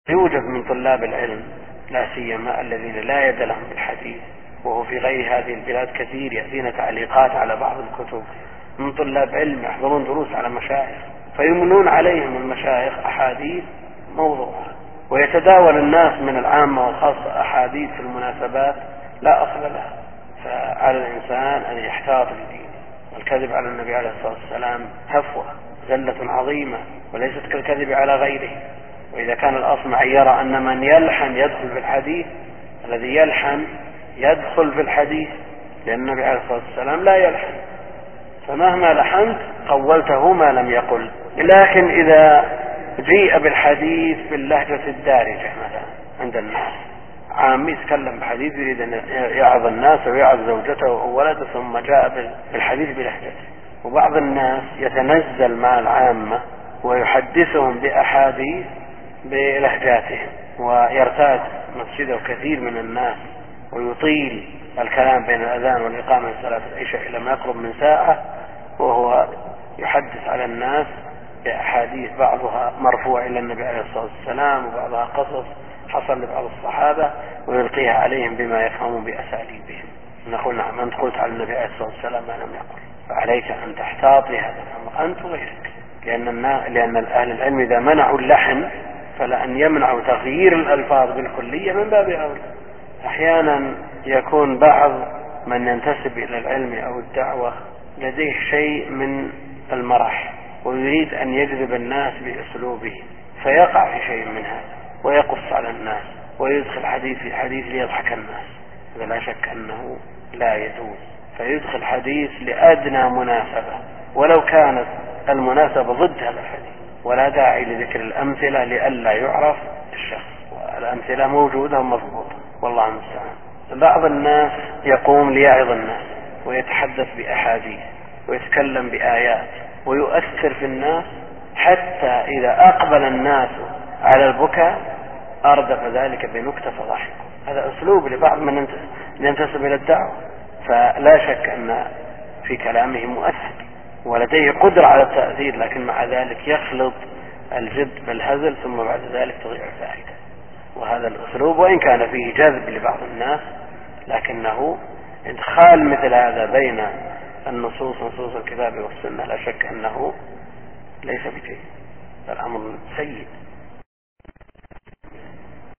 يوجد من طلاب العلم لا سيما الذين لا يد لهم بالحديث، وهو في غير هذه البلاد كثير يأتينا تعليقات على بعض الكتب من طلاب علم يحضرون دروس على مشايخ فيملون عليهم المشايخ أحاديث موضوعة، ويتداول الناس من العامة والخاصة أحاديث في المناسبات لا أصل لها. فعلى الإنسان أن يحتاط لدينه، والكذب على النبي عليه الصلاة والسلام هفوة زلة عظيمة وليست كالكذب على غيره. وإذا كان الأصمعي يرى أن من يلحن يدخل في الحديث، الذي يلحن يدخل في الحديث، لأن النبي عليه الصلاة والسلام لا يلحن، فمهما لحنت قولته ما لم يقل. لكن إذا جيء بالحديث باللهجة الدارجة مثلا عند الناس، عامي يتكلم بحديث يريد أن يعظ الناس ويعظ زوجته وولده، ثم جاء بالحديث بلهجته. وبعض الناس يتنزل مع العامة ويحدثهم بأحاديث بلهجاتهم، ويرتاد مسجده كثير من الناس ويطيل الكلام بين الأذان والإقامة لصلاة العشاء إلى ما يقرب من ساعة، وهو يحدث على الناس بأحاديث بعضها مرفوع إلى النبي عليه الصلاة والسلام وبعضها قصص حصل لبعض الصحابة ويلقيها عليهم بما يفهمون بأساليبهم. نقول نعم، أنت قلت على النبي عليه الصلاة والسلام ما لم يقل، فعليك أن تحتاط لهذا الأمر أنت وغيرك، لأن أهل العلم إذا منعوا اللحن فلأن يمنعوا تغيير الألفاظ بالكلية من باب أولى. أحيانا يكون بعض من ينتسب إلى العلم أو الدعوة لديه شيء من المرح ويريد أن يجذب الناس بأسلوبه، فيقع في شيء من هذا ويقص على الناس ويدخل حديث في حديث ليضحك الناس. هذا لا شك أنه لا يجوز، فيدخل حديث لأدنى مناسبة ولو كانت المناسبة ضد هذا الحديث، ولا داعي لذكر الأمثلة لئلا يعرف الشخص، والأمثلة موجودة ومضبوطة والله المستعان. بعض الناس يقوم ليعظ الناس ويتحدث بأحاديث ويتكلم بآيات ويؤثر في الناس، حتى إذا أقبل الناس على البكاء أردف ذلك بنكتة فضحك. هذا أسلوب لبعض من ينتسب إلى الدعوة، فلا شك أن في كلامه مؤثر ولديه قدرة على التأثير، لكن مع ذلك يخلط الجد بالهزل ثم بعد ذلك تضيع الفائدة. وهذا الأسلوب وإن كان فيه جذب لبعض الناس، لكنه إدخال مثل هذا بين النصوص نصوص الكتاب والسنة لا شك أنه ليس بشيء، الأمر سيء.